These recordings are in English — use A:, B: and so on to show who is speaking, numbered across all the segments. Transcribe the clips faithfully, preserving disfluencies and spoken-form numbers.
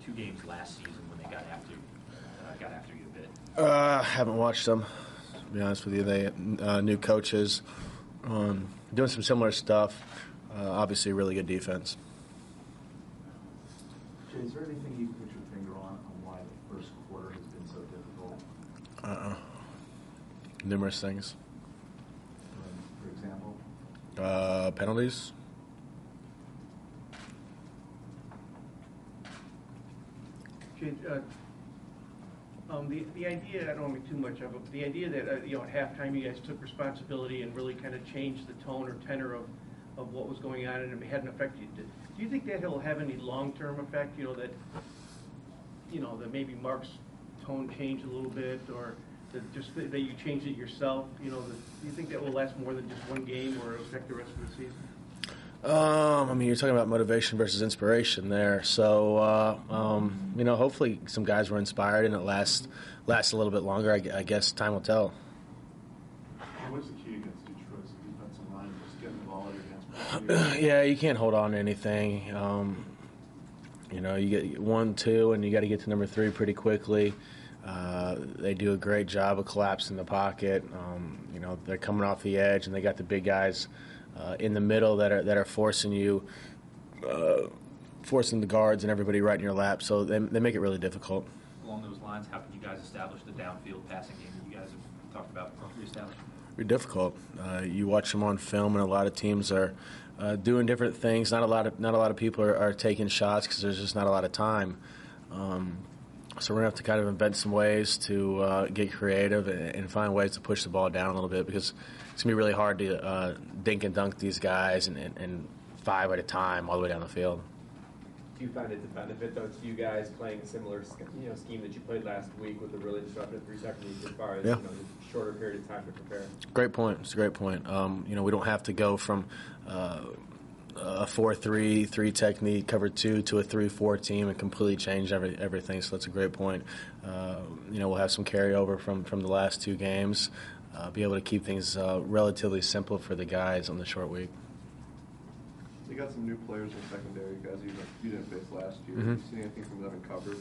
A: two games last season when they got after uh, got after you a bit?
B: Uh, haven't watched them. To be honest with you, they uh, new coaches, um, doing some similar stuff. Uh, obviously, really good defense.
C: Jay, is there anything you can put your finger on on why the first quarter has been so difficult?
B: Uh-uh. Numerous things.
C: Um, for example?
B: Uh, penalties.
D: Jay, uh, um, the the idea, I don't want to make too much of it, but the idea that uh, you know at halftime you guys took responsibility and really kind of changed the tone or tenor of, of what was going on and it had an effect. Do you think that will have any long-term effect? You know that you know that maybe Mark's tone changed a little bit, or that just that you changed it yourself? You know, that, do you think that will last more than just one game, or it'll affect the rest of the season?
B: Um, I mean, you're talking about motivation versus inspiration there. So, uh, um, you know, hopefully some guys were inspired and it lasts lasts a little bit longer. I, I guess time will tell.
C: What's the key against Detroit's defensive line? Just getting the ball out of your hands.
B: Yeah, you can't hold on to anything. Um, you know, you get one, two, and you got to get to number three pretty quickly. Uh, they do a great job of collapsing the pocket. Um, you know, they're coming off the edge, and they got the big guys uh, in the middle that are that are forcing you, uh, forcing the guards and everybody right in your lap. So they they make it really difficult.
A: Along those lines, how can you guys establish the downfield passing game that you guys have talked about reestablishing?
B: Very difficult. Uh, you watch them on film, and a lot of teams are uh, doing different things. Not a lot of not a lot of people are, are taking shots because there's just not a lot of time. Um, so we're gonna have to kind of invent some ways to uh, get creative and, and find ways to push the ball down a little bit because it's gonna be really hard to uh, dink and dunk these guys and, and, and five at a time all the way down the field.
E: Do you find it to benefit though to you guys playing a similar you know scheme that you played last week with a really disruptive three-second lead as far as
B: yeah.
E: you know the shorter period of time to prepare?
B: Great point. It's a great point. Um, you know, we don't have to go from uh, a four three, three technique, cover two, to a three four team and completely change every, everything. So that's a great point. Uh, you know, we'll have some carryover from, from the last two games, uh, be able to keep things uh, relatively simple for the guys on the short week.
F: You got some new players in secondary, guys you didn't, you didn't face last year.
B: Mm-hmm.
F: Have you seen anything from them in coverage?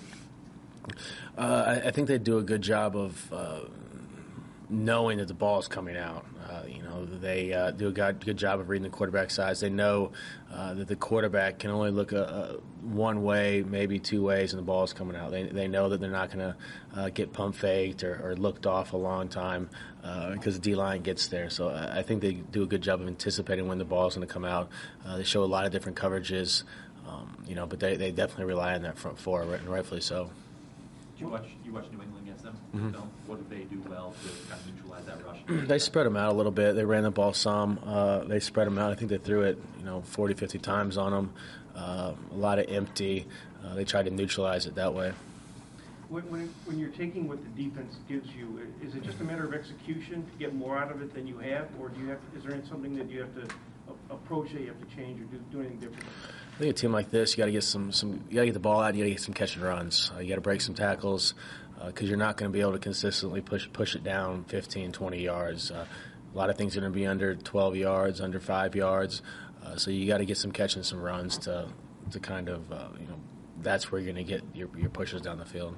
B: Uh, I, I think they do a good job of uh, knowing that the ball is coming out. Uh, you know, they uh, do a good, good job of reading the quarterback's eyes. They know uh, that the quarterback can only look a, a one way, maybe two ways, and the ball is coming out. They they know that they're not going to uh, get pump faked or, or looked off a long time because uh, the D-line gets there. So I, I think they do a good job of anticipating when the ball is going to come out. Uh, they show a lot of different coverages, um, you know, but they, they definitely rely on that front four, and rightfully so.
A: Did you watch you watch New England against them?
B: Mm-hmm.
A: No? What did they do well to kind of neutralize that rush?
B: They spread them out a little bit. They ran the ball some. Uh, they spread them out. I think they threw it, you know, forty, fifty times on them. Uh, a lot of empty. Uh, they tried to neutralize it that way.
D: When, when, when you're taking what the defense gives you, is it just a matter of execution to get more out of it than you have, or do you have? Is there something that you have to a- approach that you have to change or do, do anything different?
B: I think a team like this, you got to get some, some, you got to get the ball out. You got to get some catch and runs. Uh, you got to break some tackles because uh, you're not going to be able to consistently push push it down fifteen, twenty yards. Uh, a lot of things are going to be under twelve yards, under five yards. Uh, so you got to get some catch and some runs to to kind of uh, you know that's where you're going to get your your pushes down the field.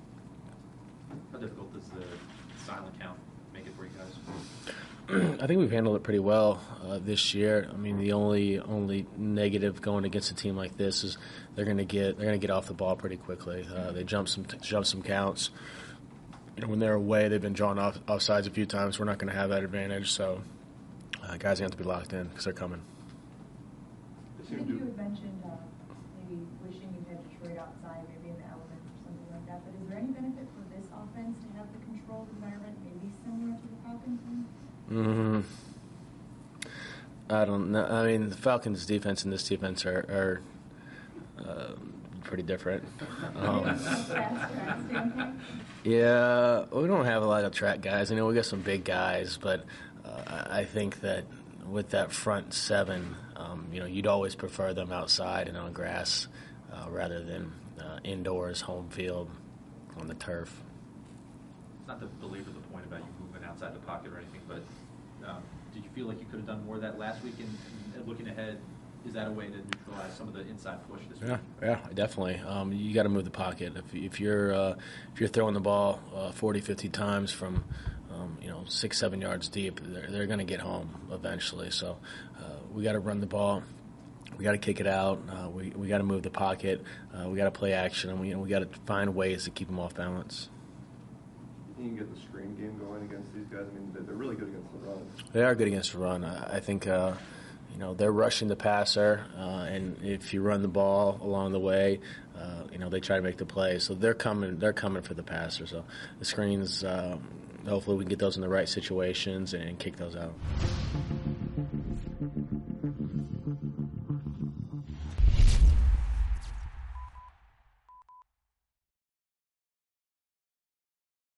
A: How difficult does the silent count make it for you guys?
B: I think we've handled it pretty well uh, this year. I mean, the only only negative going against a team like this is they're going to get they're going to get off the ball pretty quickly. Uh, they jump some jump some counts. You know, when they're away, they've been drawn off offsides a few times. We're not going to have that advantage, so uh, guys have to be locked in because they're coming.
G: I think you had mentioned uh, maybe wishing you had Detroit outside, maybe in the element or something like that. But is there any benefit for this offense to have the controlled environment, maybe similar to the Falcons?
B: Mm-hmm. I don't know. I mean, the Falcons' defense and this defense are, are uh, pretty different. Um, yeah, we don't have a lot of track guys. You know, we got some big guys, but uh, I think that with that front seven, um, you know, you'd always prefer them outside and on grass uh, rather than uh, indoors, home field, on the turf.
A: Not to belabor the point about you moving outside the pocket or anything, but um, did you feel like you could have done more of that last week? And, and looking ahead, is that a way to neutralize some of the inside push this
B: Yeah,
A: week?
B: yeah, definitely. Um, you got to move the pocket. If, if you're uh, if you're throwing the ball uh, forty, fifty times from um, you know six, seven yards deep, they're, they're going to get home eventually. So uh, we got to run the ball. We got to kick it out. Uh, we we got to move the pocket. Uh, we got to play action, and we we got to find ways to keep them off balance.
F: You can get the screen game going against these guys. I mean, they're- they're really good against the run.
B: They are good against the run. I, I think uh, you know they're rushing the passer, uh, and if you run the ball along the way, uh, you know they try to make the play. So they're coming. They're coming for the passer. So the screens. Um, hopefully, we can get those in the right situations and kick those out.